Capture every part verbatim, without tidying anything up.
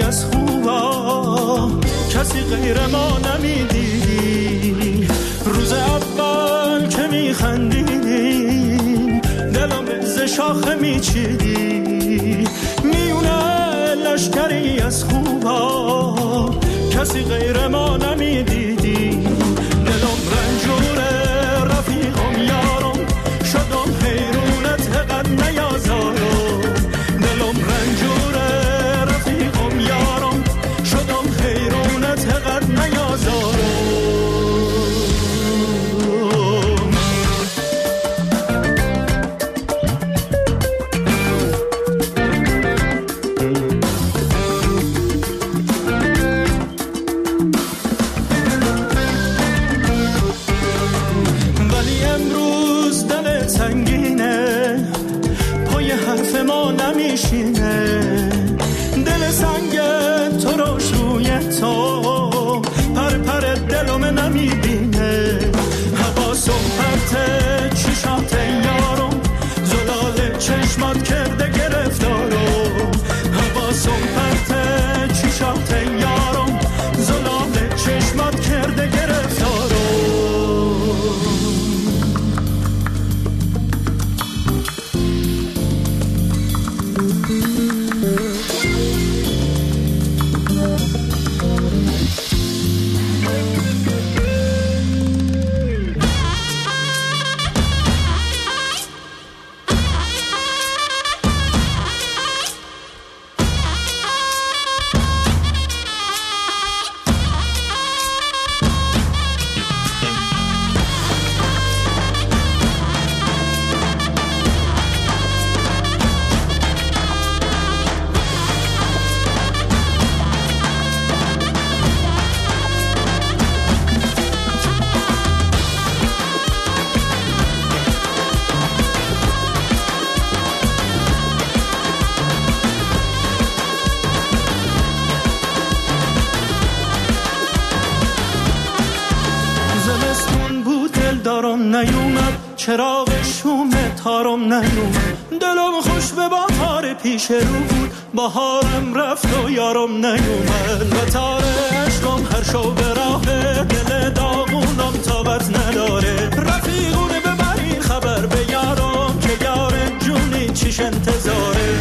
از خوبا کسی غیر ما نمیدیدی. روز اول که میخندیدیم دلم ز شاخه میچیدی. میونه لشکری از خوبا کسی غیر ما نمیدیدی. دلم رنجوره رفیقم یارم شدم حیرونت قد نیازارم. دلم رنجوره رفیقم یارم شدم حیرونت قد نیازارم. دل سنگ تو روش روی تو پر پر دلم نمیبینه. حواسم پرته چشات یارم زلال چشمات کرده گرفتارم. حواسم پرته چشات یارم زلال چشمات کرده گرفتارم. نیومد چراغ شوم تارم نیومد. دلم خوش به بهار پیش رو بود بهارم رفت و یارم نیومد. و تار عشقم هر شو به راه دل داغونم طاقت نداره. رفیقونه ببرین خبر به یارم که یار جونی چیش انتظاره.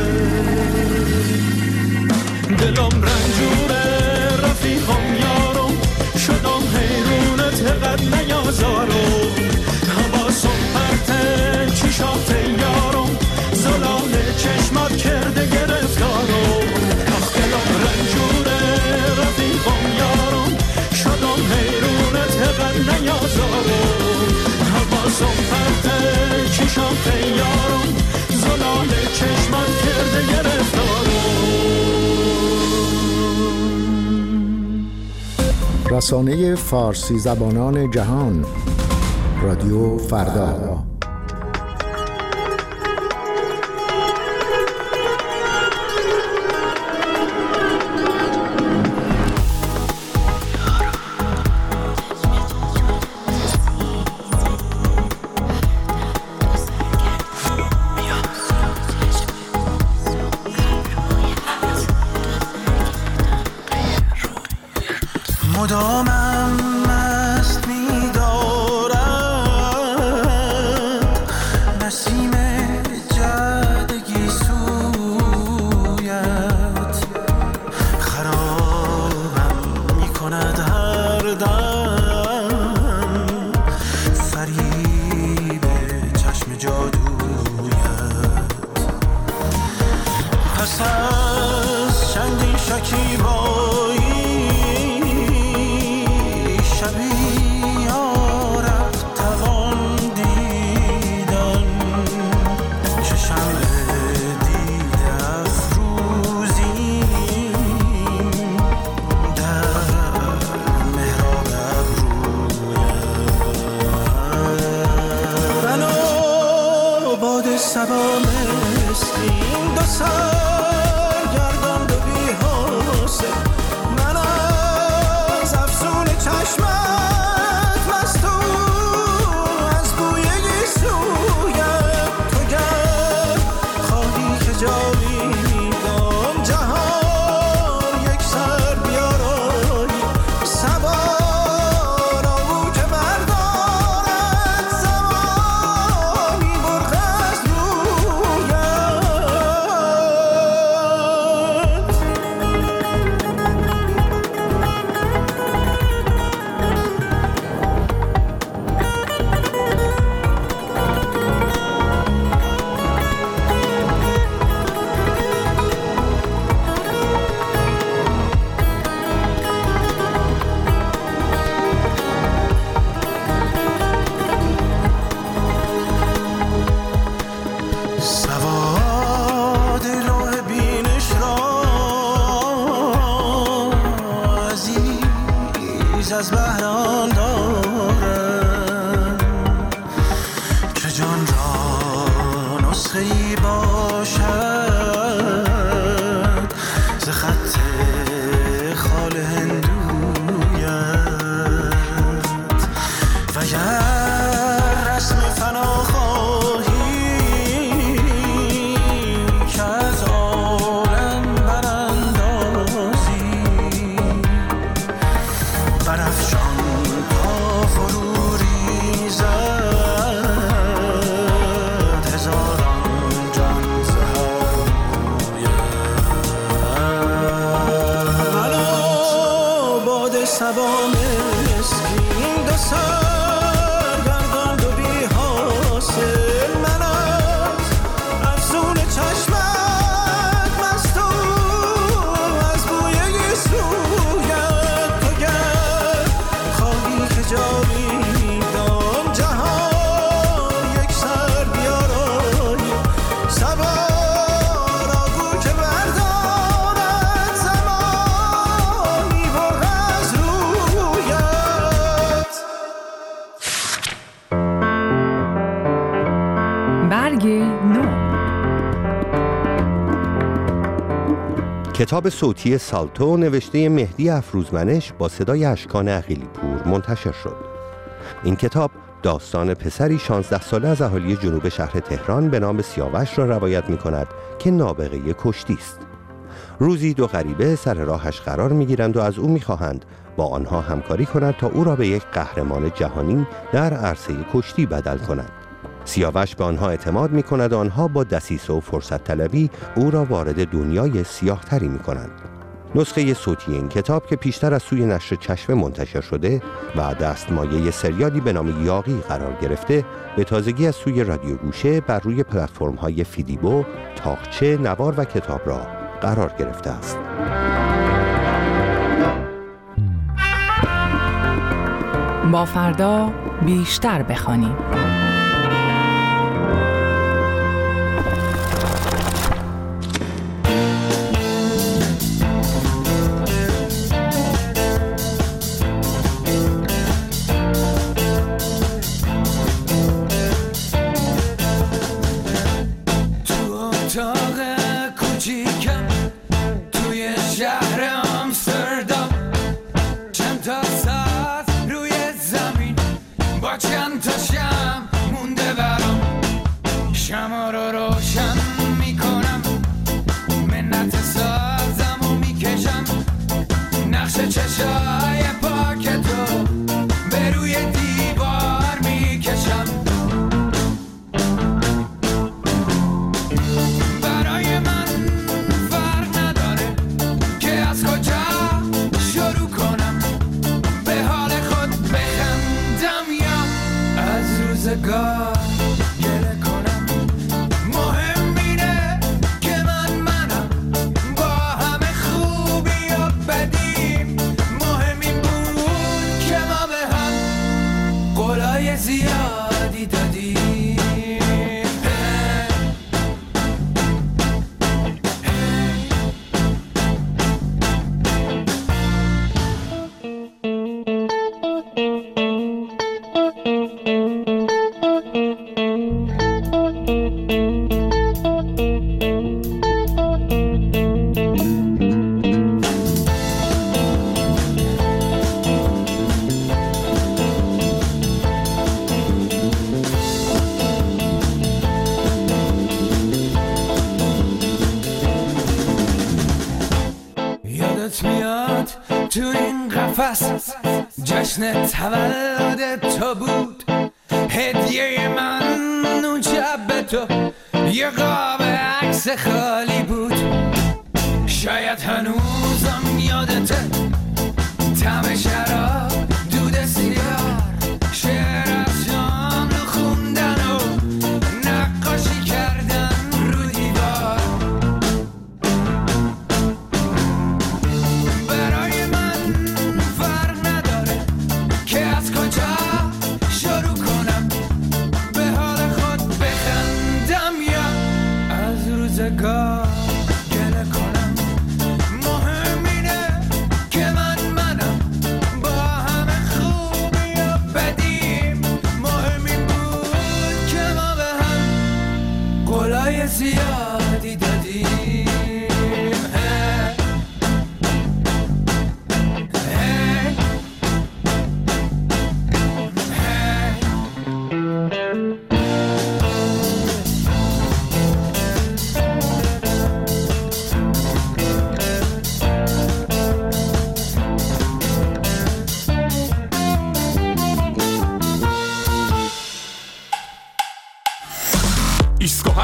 دلم رنجوره رفیقم یارم شدم حیرونت قد نیازارم. حواسم پرته چشات یارم زلال چشمات کرده گرفتارم. آخ دلم رنجوره رفیقم یارم شدم حیرونت قد نیازارم. حواسم پرته چشات یارم زلال چشمات کرده گرفتارم. رسانه فارسی زبانان جهان رادیو فردا. مدامم مست می‌دارد نسیم جدگی سویت. خرابم می‌کند هر دم فریب چشم جادویت. پس از چندین شکیبایی سبا مسکین دو سرگردان دو بی حوصله سبا مسکین دو سرگردان دو بی حاصل من از افزون چشمت مستو از بوی گیسویت تو گر خواهی که جاویدان جهان یک سر بیارایی سوار آگو که بردارد زمانی بر از رویت. برگ نو. کتاب صوتی سالتو نوشته مهدی افروزمنش با صدای اشکان عقیلی پور منتشر شد. این کتاب داستان پسری شانزده ساله از اهالی جنوب شهر تهران به نام سیاوش را روایت می کند که نابغه کشتی است. روزی دو غریبه سر راهش قرار می گیرند و از او می خواهند با آنها همکاری کند تا او را به یک قهرمان جهانی در عرصه کشتی بدل کند. سیاوش به آنها اعتماد می کند و آنها با دسیسه و فرصت طلبی او را وارد دنیای سیاه تری می کنند. نسخه صوتی این کتاب که پیشتر از سوی نشر چشمه منتشر شده و دستمایه سریالی به نام یاغی قرار گرفته، به تازگی از سوی رادیو گوشه بر روی پلتفرم‌های فیدیبو، تاقچه، نوار و کتاب را قرار گرفته است. با فردا بیشتر بخوانیم. تو این قفس جشن تولد تو بود، هدیه من اون شب به تو یه قاب عکس خالی بود. شاید هنوزم یادته طعم شراب، دود سیگار، شعر از شام رو خوندن و نقاشی کردن رو دیوار. برای من فرق نداره که از کجا شروع کنم، به حال خود بخندم یا از روزگار گله کنم. مهم اینه که من منم با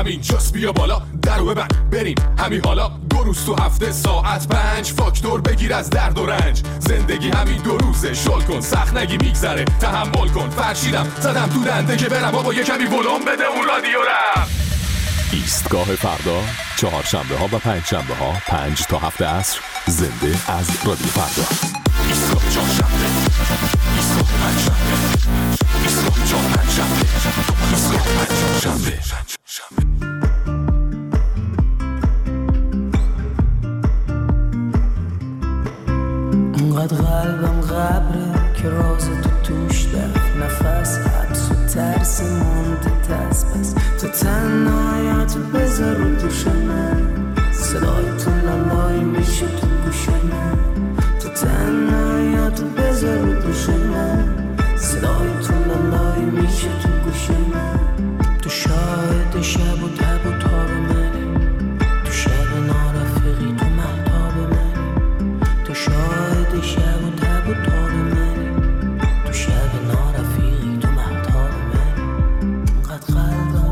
همین جاست بیا بالا درو ببند بریم همین حالا دو روز تو هفته ساعت پنج فاکتور بگیر از درد و رنج زندگی همین دو روزه شل کن سخت نگی میگذره تحمل کن فرشیدم زدم تو دنده که برم بابا یه کمی ولوم بده اون رادیو رم. ایستگاه فردا چهارشنبه ها و پنج شنبه ها پنج تا هفت عصر زنده از رادیو فردا. ایستگاه چهارشنبه ایستگاه پنجشنبه ایستگاه چهارشنبه ایستگاه پنجشنبه. انقدر قلبم غبره که راز تو توش دفت نفس حبس و ترس مونده دست پس تو تنهایت بذار رو دوش من صدای تو لالای میشه تو گوش من تو تنهایت بذار رو دوش من صدای تو لالای میشه تو گوش من تو شاهد شب و تب و تاب منی تو شب نارفقی تو محتاب منی تو شاهد شب و تب و تاب منی تو شب نارفقی تو محتاب منی انقدر قلبم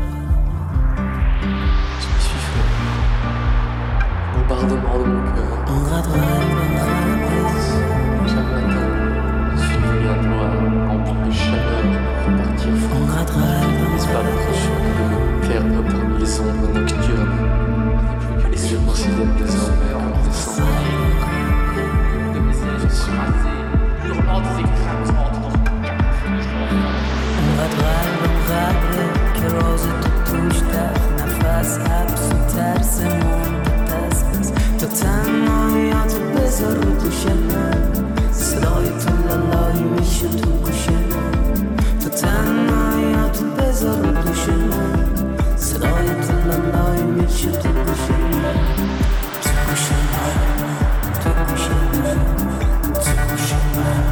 Bombardement de mon cœur. انقدر قلبم Chaque matin, je suis venu à toi, rempli de chaleur, pour repartir fort. انقدر قلبم N'est-ce pas notre choix que de me perdre parmi les ombres nocturnes? Je ne plus que les yeux considèrent désormais en descendant. De mes yeux, je suis rasé, hurlant des éclats entre dans une انقدر قلبم غبره که راز تو توش دفت نفس حبس و ترس مونده دست بس تو تنهاییات بذار رو دوش من صدای تو لالایی میشه تو گوش من تو تنهاییات بذار رو دوش من صدای تو لالایی میشه تو گوش من تو گوش من تو گوش من تو گوش من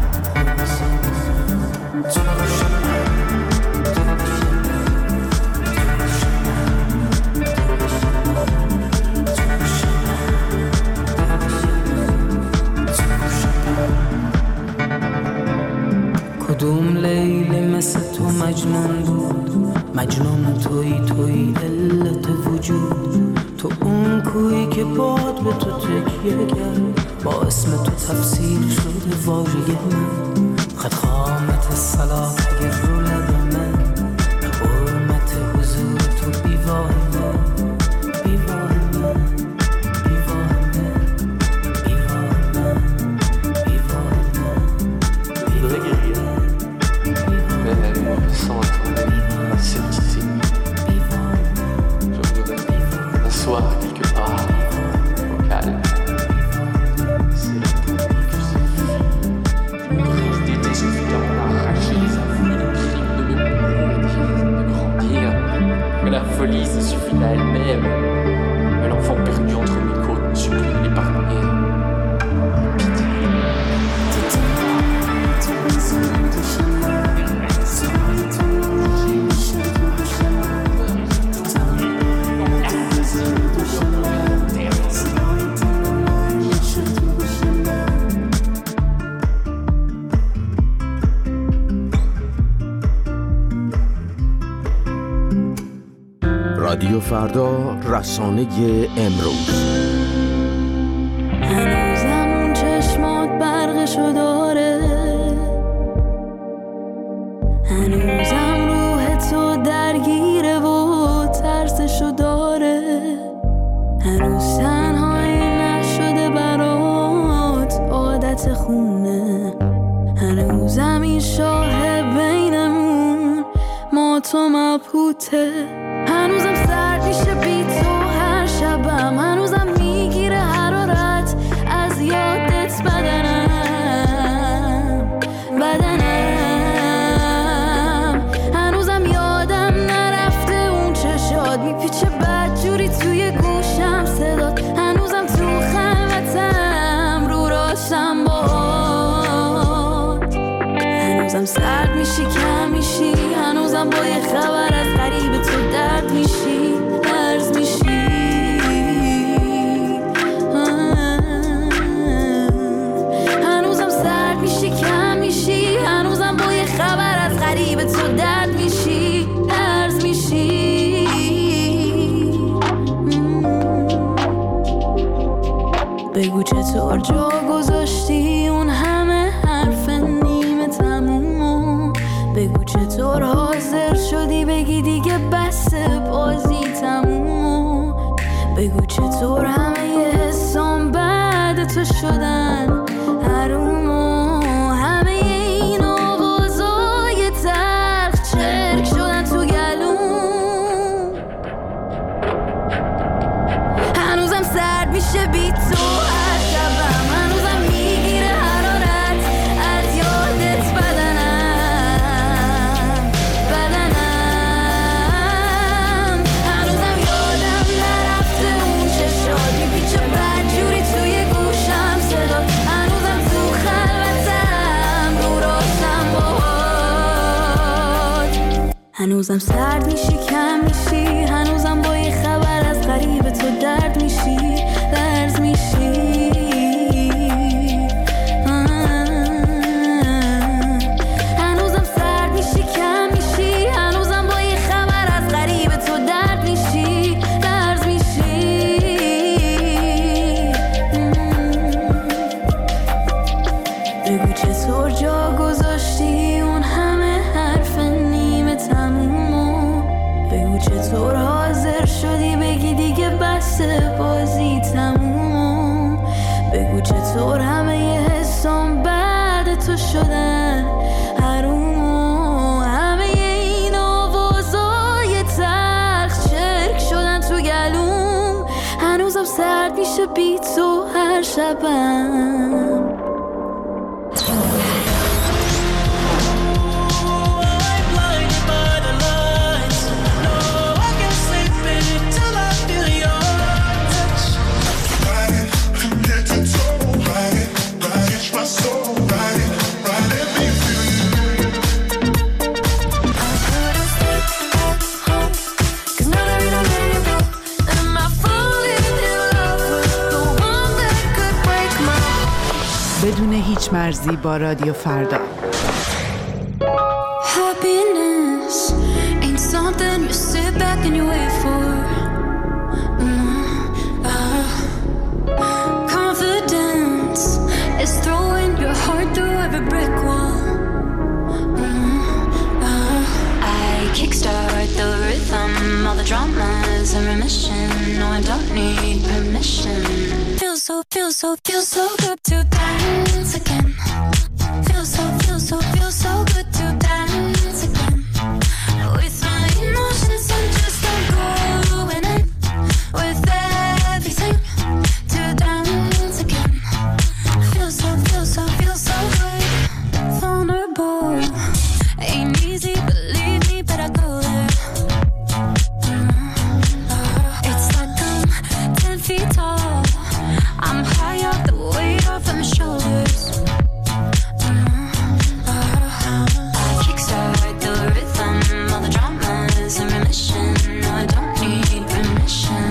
تو گوش من کدوم لیلی مثل تو مجنون بود مجنون توی توی علت وجود تو اون کویی که باد به تو تکیه کرد با اسم تو تفسیر شده واژه من خد خامت صلاح اگر رو لب من حرمت حضور تو بیواه من بیواه من بیواه من بیواه من بیواه من Mais même sans attendre la certitude, je voudrais m'asseoir quelque part, au calme. C'est la pluie que j'ai vue. Brise d'été, j'ai vu en arracher les aveux, le crime de me mourir, de grandir. Que la folie se suffit à elle-même. Mais l'enfant perdu entre mes côtes ne supplie de l'épargner. رادیو فردا رسانه امروز. هنوزم اون چشمات برقشو داره هنوزم روح تو درگیره و ترسشو داره هنوز تنهایی نشده برات عادت خونه هنوزم این شاه بینمون ما تو مبهوته هنوزم سرد میشه بی تو هر شبم هنوزم میگیره حرارت از یادت بدنم بدنم هنوزم یادم نرفته اون چشات میپیچه بدجوری توی گوشم صدات هنوزم تو خلوتم رو راشم باد هنوزم سرد میشی کم میشی هنوزم با یه خبر از غریب تو درد میشی درز میشی بگو چطور جا گذاشتی اون همه حرف نیمه تمومو. بگو چطور حاضر شدی بگی دیگه بس بازی تمومو. بگو چطور همه ی حسام بعد تو شدن حرومو. همه این آوازای تلخ چرک شدن تو گلوم. هنوزم سرد میشه بی تو هر شبم. هنوزم میگیره حرارت از یادت بدنم بدنم. هنوزم یادم نرفته اون چشات میپیچه بدجوری توی گوشم صدا. هنوزم تو خلوتم رو راستم باهات. هنوزم سرد میشی کم میشی. هنوزم با یه خبر از غریب تو درد میشی لرز میشی. هنوزم سرد میشی کم میشی. هنوزم با یه خبر از غریب تو درد میشی لرز میشی. بگو چطور جا گذاشتی اون همه حرف نیمه تمومو. بگو چطور حاضر شدی بگی دیگه بس بازی تمومو. بگو چطور همه ی حسام بعد تو شدن حرومو. همه این آوازای تلخ چرک شدن تو گلوم. هنوزم سرد میشه بی تو هر شبم. بدون هیچ مرزی با رادیو فردا. Happiness ain't something you sit back and you wait for. Mm, uh, confidence is throwing your heart through every brick wall. Mm, uh, I kickstart the rhythm, all the drama's in remission. No, I don't need permission. Feels so, feels so, feels so good to dance again. Feels so, feels so, feels so good to dance again. With my emotions, I'm just not going in. With everything to dance again. Feels so, feels so, feels so good. Vulnerable ain't easy, believe me, but I go there. It's like I'm ten feet tall. I'm high up, the weight off of my shoulders. Kickstart the rhythm, all the drama's in remission. No, I don't need permission.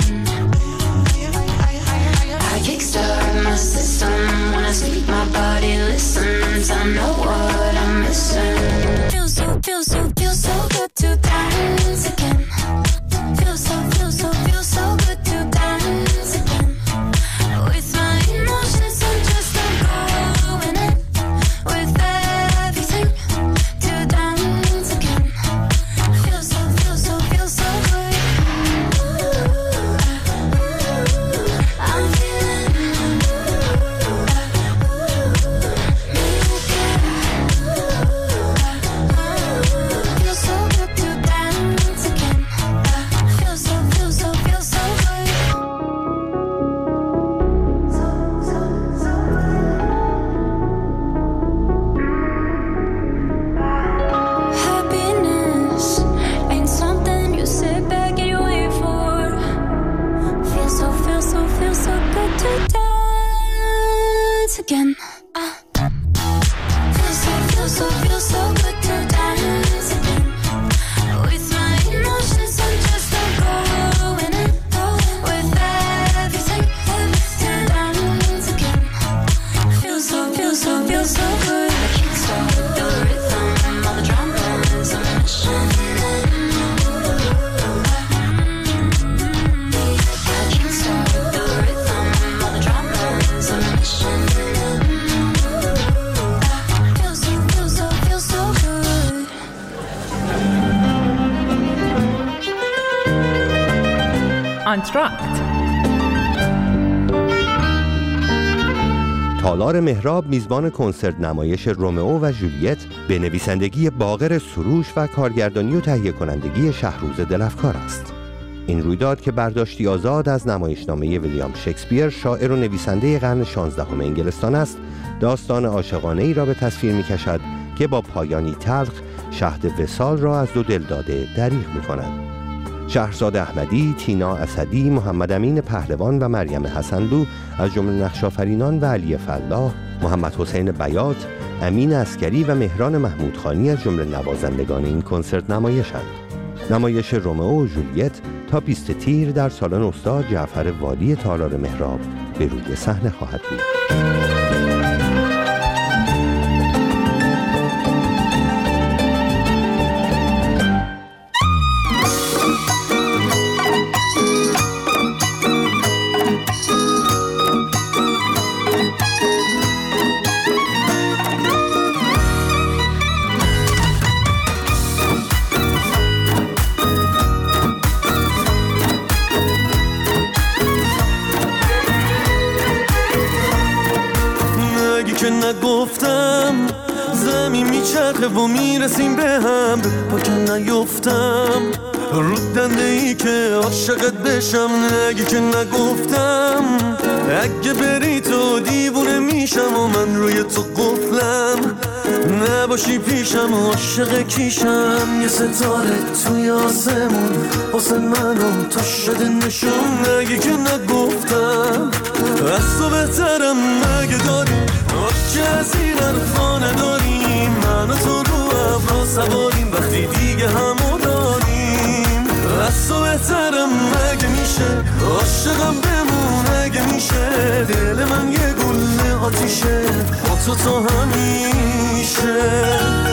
I kickstart my system. When I sleep, my body listens. I know what I'm missing. Feels so, feels so, feels so good to dance again. Feels so, feels so, feels so good to dance again. With my emotions, I'm just not going in. With everything to dance again. Feels so, feels so, feels so good. I'm feeling me again. Feels so good to dance again. Feels so, feels so, feels so good. So, so, so happiness ain't something you sit back and you wait for. Feels so, feels so, feels so good to dance again. Uh. Feels so, feels so, feels so good to dance again. With my emotions, I'm just not going in. With everything to dance again. Feels so, feels so, feels so good. I kickstart the rhythm, all the drama's in remission. I kickstart the rhythm, all the drama's آنتراکت. تالار مهراب میزبان کنسرت نمایش رومئو و ژولیت به نویسندگی باقر سروش و کارگردانی و تهیه کنندگی شهروز دلفکار است. این رویداد که برداشتی آزاد از نمایشنامه ویلیام شکسپیر شاعر و نویسنده قرن شانزدهم انگلستان است، داستان عاشقانه ای را به تصویر می کشد که با پایانی تلخ شهد وصال را از دو دلداده دریغ می کند. شهرزاد احمدی، تینا اسدی، محمد امین پهلوان و مریم حسنلو از جمله نقش‌آفرینان و علی فلاح، محمد حسین بیات، امین عسکری و مهران محمودخانی از جمله نوازندگان این کنسرت نمایشند. نمایش رومئو و ژولیت تا بیست تیر در سالن استاد جعفر والی تالار مهراب به روی صحنه خواهد بود. نگفتم زمین میچرخه و میرسیم به هم، به پاکه نیفتم رود دنده ای که عاشقت بشم. نگی که نگفتم اگه بری تو دیوونه میشم و من روی تو قفلم، نباشی پیشم و عاشق کیشم. یه ستاره توی آسمون واسه منم تو شده نشون. نگی که نگفتم از تو بهترم مگه داری که از این حرفا نداریم، من و تو رو ابرا سواریم وقتی دیگه همو داریم. از تو بهترم مگه میشه عاشقم بمون اگه میشه، دل من یه گل آتیشه با تو تا همیشه.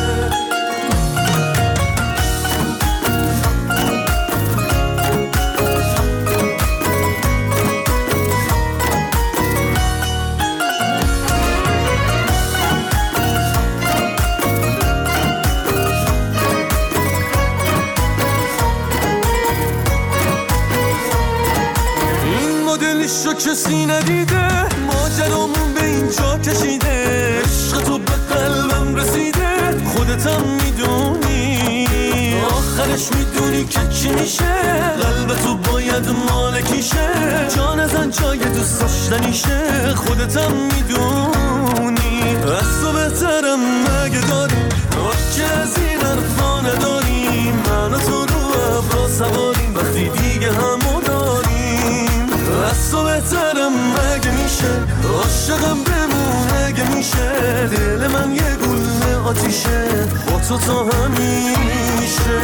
شو کسی ندیده ماجرامون به اینجا کشیده، عشق تو به قلبم رسیده خودتم میدونی، آخرش میدونی که چی میشه، قلب تو باید مالکیشه، جان زن جای دوست داشتنیشه خودتم میدونی. از تو بهترم مگه داری که از این حرفا نداریم، من و تو رو ابرا سواریم وقتی دیگه همو داریم. از تو بهترم مگه میشه عاشقم بمون اگه میشه، دل من یه گل آتیشه با تو تا همیشه.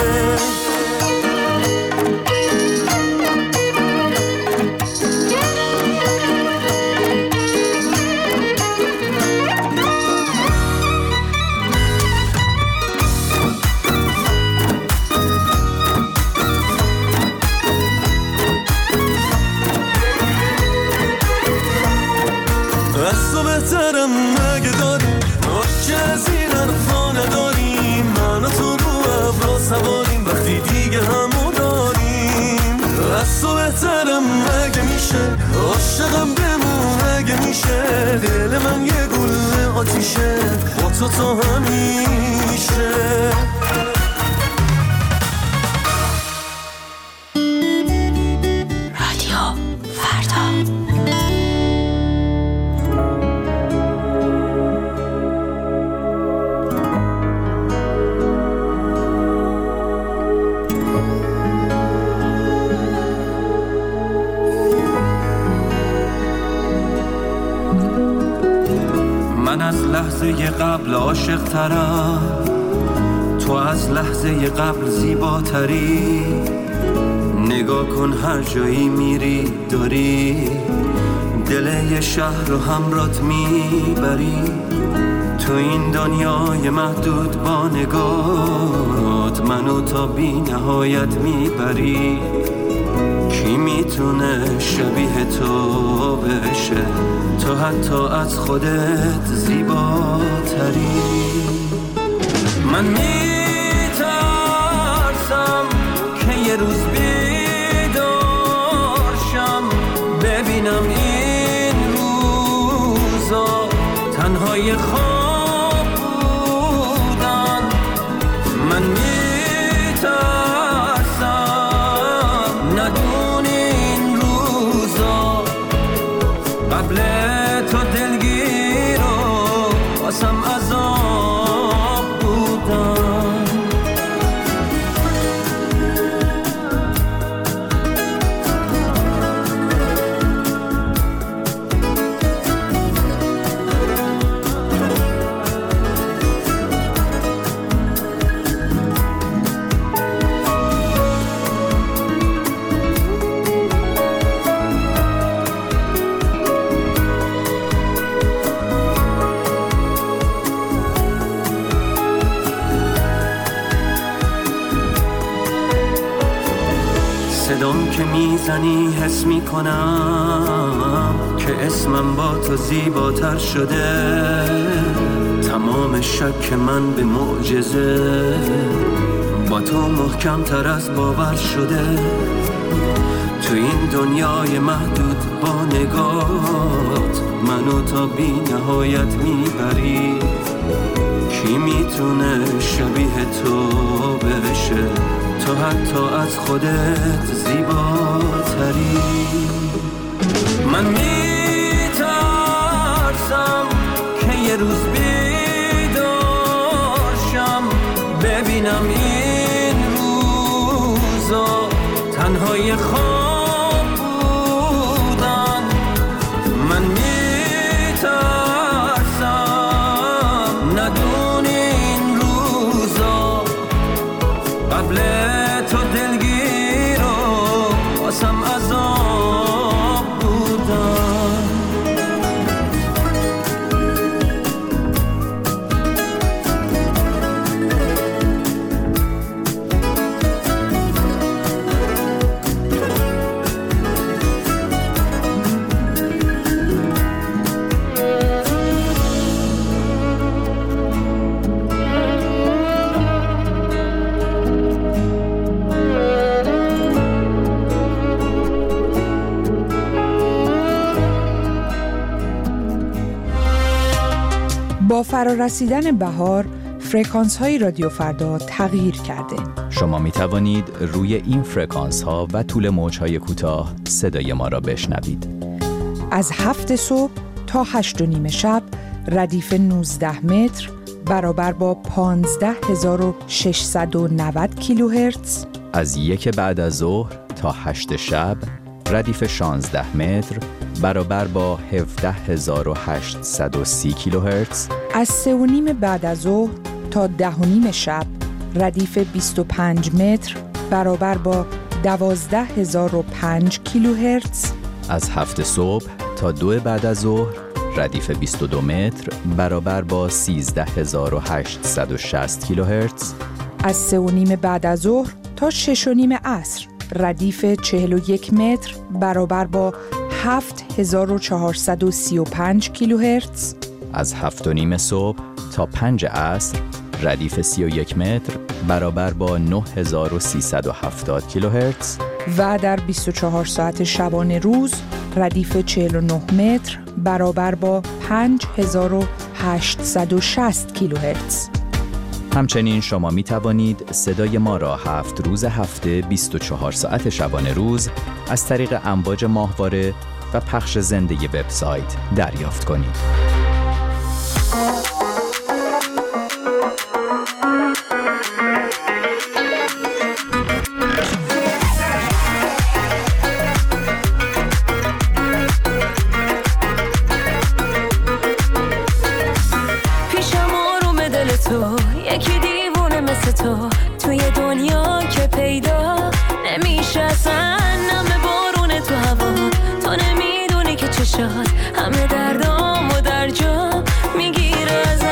از تو بهترم مگه داری که از این حرفا نداریم، من و تو رو ابرا سواریم وقتی دیگه همو داریم. از تو بهترم مگه میشه عاشقم بمون اگه میشه، دل من یه گل آتیشه با تو تا همیشه. من از لحظه قبل عاشق ترم، تو از لحظه قبل زیباتری، نگاه کن هر جایی میری داری دل یه شهر رو همرات میبری، تو این دنیای محدود با نگاهت منو تا بی نهایت میبری. کی میتونه شبیه تو بشه، تو حتی از خودت زیباتری. من میترسم که یه روز بیدار ببینم این روزا تنهای خواب بودن. من میترسم ندونی این روزا قبل تو دلگیر و واسم عذاب بودن. صدام که میزنی حس میکنم که اسمم با تو زیباتر شده. تمام شک من به معجزه با تو محکم تر از باور شده. تو این دنیای محدود با نگات منو تا بی نهایت میبری. کی میتونه شبیه تو بشه؟ تو حتی از خودت زیباتری. من میترسم که یه روز بیدارشم ببینم این روزا تنهای خواب بودن. من میترسم ندونی این روزا قبل تو دلگیر و واسم عذاب بودن. با فرارسیدن بهار، فرکانس های رادیو فردا تغییر کرده. شما می توانید روی این فرکانس ها و طول موج های کوتاه صدای ما را بشنوید. از هفت صبح تا هشت و نیم شب ردیف نوزده متر برابر با پانزده هزار و ششصد و نود کیلوهرتز. از یک بعد از ظهر تا هشت شب ردیف شانزده متر برابر با هفده هزار و هشتصد و سی کیلوهرتز. از سه و نیم بعد از ظهر تا ده و نیم شب ردیف بیست و پنج متر برابر با دوازده هزار و پنج کیلوهرتز. از هفت صبح تا دو بعد از ظهر ردیف بیست و دو متر برابر با سیزده هزار و هشتصد و شصت کیلوهرتز. از سه و نیم بعد از ظهر تا شش و نیم عصر ردیف چهل و یک متر برابر با هفت هزار و چهارصد و سی و پنج کیلوهرتز. از هفت و نیم صبح تا پنج عصر ردیف سی و یک متر برابر با نه هزار و سیصد و هفتاد کیلوهرتز. و در بیست و چهار ساعت شبانه روز ردیف چهل و نه متر برابر با پنج هزار و هشتصد و شصت کیلوهرتز. همچنین شما می توانید صدای ما را هفت روز هفته بیست و چهار ساعت شبانه روز از طریق امواج ماهواره و پخش زنده وبسایت دریافت کنید. یکی دیوونه مثل تو توی دنیا که پیدا نمیشه اصلا. نم بارونه تو هوا تو نمیدونی که چشات همه دردام و در جا میگیره از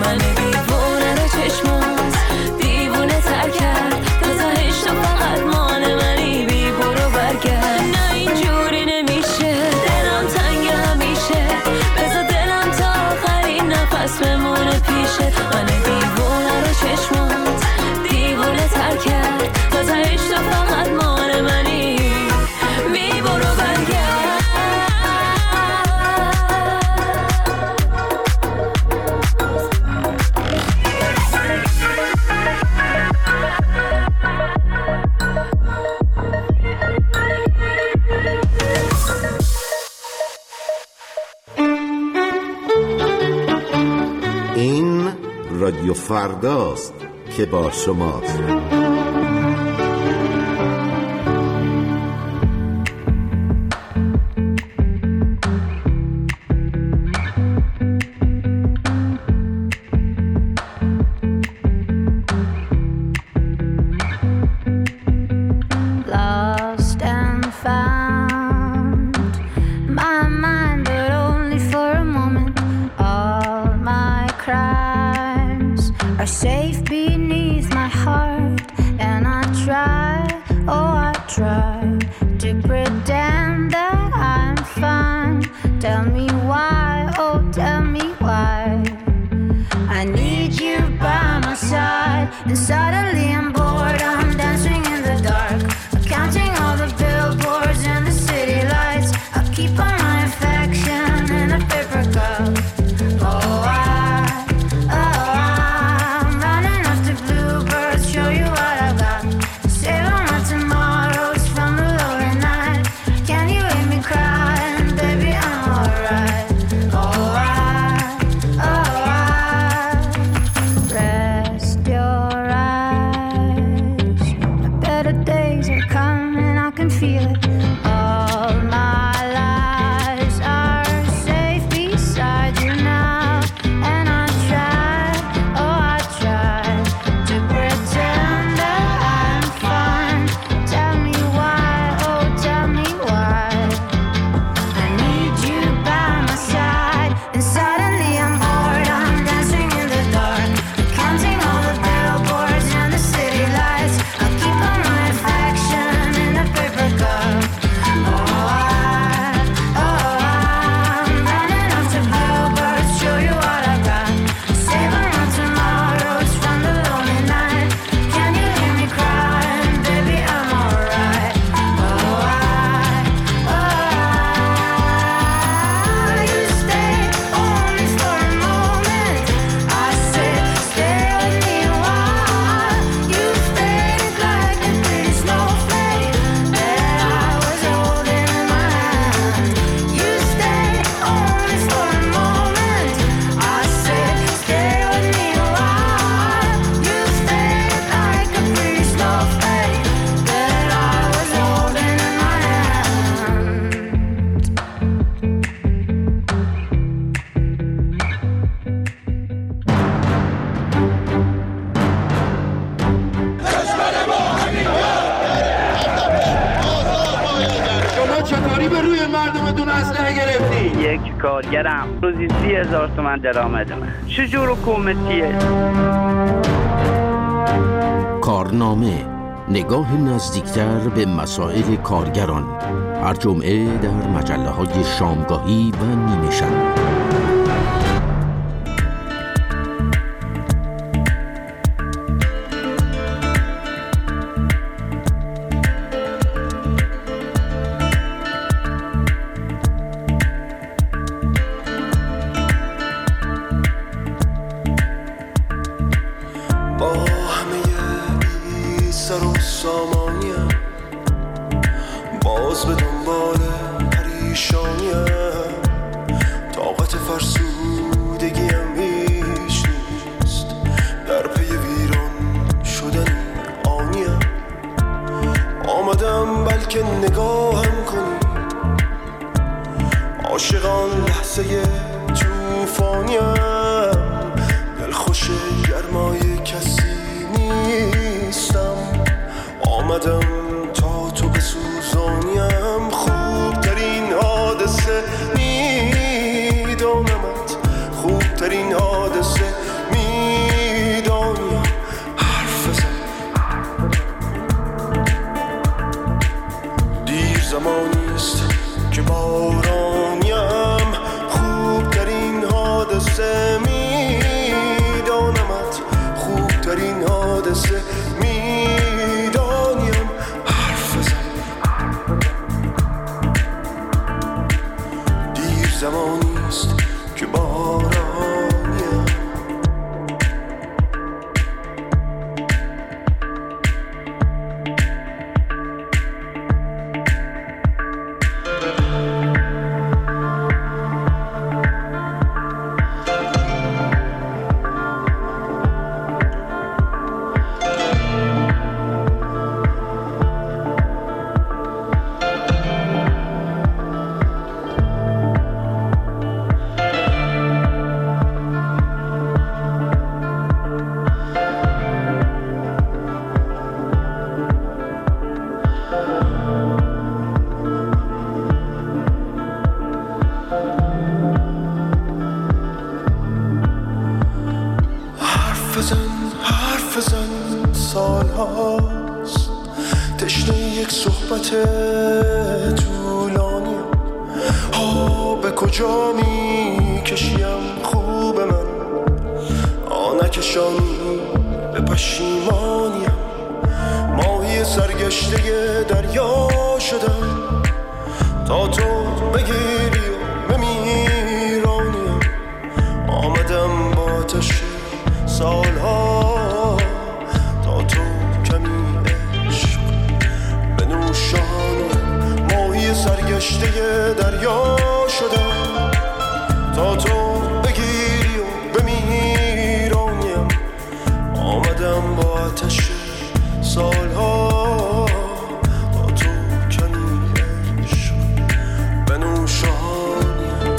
من دیوونه رو چشمات دیوونه تر کرد تا تهش تو فقط مال منی بی برو برگرد نه اینجوری نمیشه دلم تنگ همیشه بذار دلم تا آخرین نفس بمونه پیشه من دیوونه رو چشمات دیوونه تر کرد تا تهش تو فقط مال منی بی برو برگرد این رادیو فرداست که با شماست. Lost and found, my mind, but only for a moment. All my crimes are safe beneath my heart, and I try, oh I try to pretend that I'm fine. Tell me why, oh tell me why. I need you by my side, and suddenly I'm bored. I'm dancing in the dark, counting all the billboards and the city lights. I keep all my affection in a paper cup. Oh, I, oh, I'm running after bluebirds, show you what I got. Save all my tomorrows from the lonely night. Can you hear me crying, baby? I'm alright. Oh, I, oh, I, rest your eyes. Better days are coming, I can feel it. All my lies are safe beside you now, and I try, oh I try to pretend that I'm fine. Tell me why, oh tell me why. I need you by my side, and suddenly I'm bored. I'm dancing in the dark, counting all the billboards and the city lights. I keep all my affection in a paper cup. Oh, I, oh, I'm running after bluebirds, show you what I got. Save all my tomorrows from the lonely night. Can you hear me crying, baby? I'm alright. Oh, I, oh, you stay only for a moment. I said, stay with me a while. You faded like a pretty snowflake that I was holding in my hand. You stay only for a moment. I said, stay with me a while. You faded like a pretty snowflake that I was holding in my شما چطوری به روی مردمتون اسلحه گرفتی؟ یک کارگرم روزی سی هزار تومن درآمدمه. چجور حکومتیه؟ کارنامه، نگاه نزدیکتر به مسائل کارگران، هر جمعه در مجله های شامگاهی و نیمه شب. با همه بی سر و سامانیم، باز به دنبال پریشانیم. طاقت فرسودگیم هیچ نیست، در پی ویران شدن آنیم. آمدم بلکه نگاهم کنی، عاشقان لحظه توفانیم. دلخوش گرمای کسی نیستم، آمدم تا تو بسوزانیم. خوبترین حادثه میدانمت، خوبترین حادثه میدانمت. بزن حرف بزن سال هاست تشنه یک صحبت طولانی ها به کجا می کشیم خوب من آنکشان به پشیمانیم ماهی سرگشته دریا شدم تا تو بگیری و بمیرانیم آمدم با آتش سالها تا تو کمی عشق بنوشانیم ماهی سرگشته دریا شدم تا تو بگیری و بمیرانیم آمدم با آتش سالها تا تو کمی عشق بنوشانیم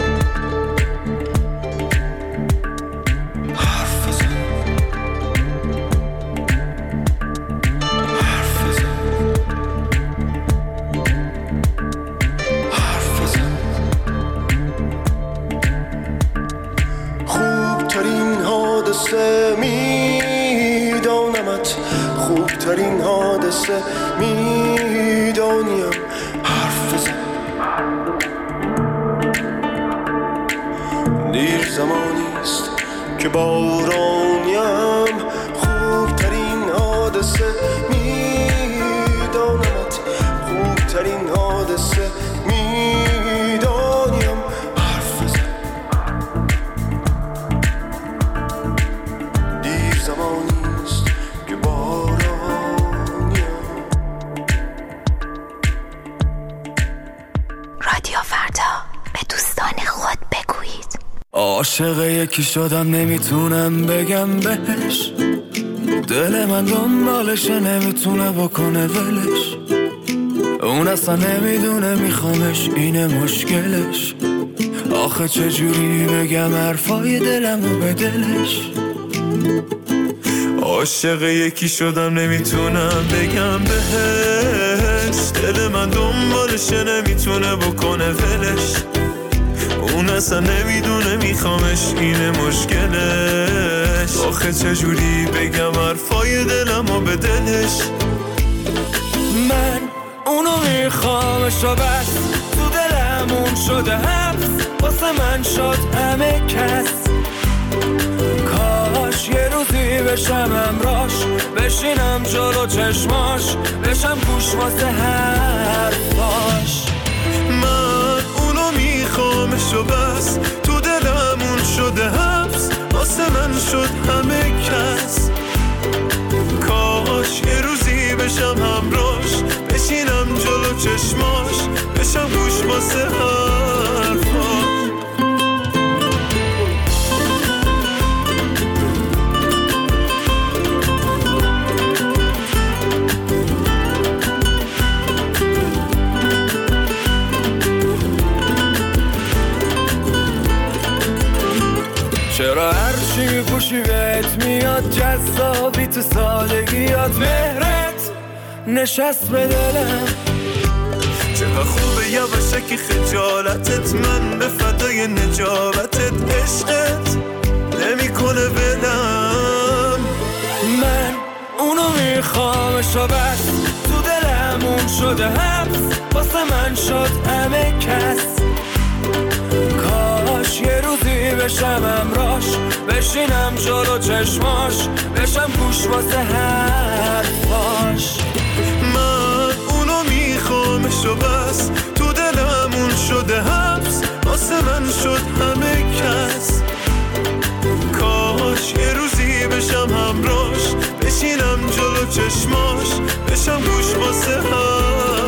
حرف بزن حرف بزن حرف بزن خوبترین حادثه میدانمت خوبترین حادثه میدانیم حرف بزن دیر زمانیست که بارانیم خوبترین حادثه میدانمت خوبترین حادثه میدانیم حرف بزن دیر زمانیست که رادیو فردا به دوستان خود بگویید عاشق یکی شدم نمیتونم بگم بهش دل من دنبالشه نمیتونه بکنه ولش اون اصلا نمیدونه میخوامش اینه مشکلش آخه چجوری بگم حرفای دلمو به دلش عاشق یکی شدم نمیتونم بگم بهش دل من دنبالشه نمیتونه بکنه ولش اون اصلا نمیدونه میخوامش اینه مشکلش آخه چجوری بگم حرفای دلمو به دلش من اونو میخوامش و بس تو دلمون شده حبس واسه من شد همه کس کاش یه روزی بشم امراش بشینم جلو چشماش بشم گوش واسه حرفاش من اونو میخوامش و بس تو دلمون شده حبس واسه من شد همه کس کاش یه روزی بشم همراش بشینم جلو چشماش بشم گوش واسه حرفاش چرا هرچی پوشی بهت میاد جذابی تو سادگیات مهرت نشست به دلم چقدر خوبه یواشکی خجالتت من به فدای نجابتت عشقت نمی کنه بلم من اونو میخوامش و بس تو دلمون شده حبس واسه من شد همه کس کاش یه روزی بشم امراش بشینم جلو چشماش بشم گوش واسه حرفاش من اونو میخوامش و بس تو دلمون شده حبس واسه من شد همه کس کاش یه روزی بشم همراش بشینم جلو چشماش بشم گوش واسه حرفاش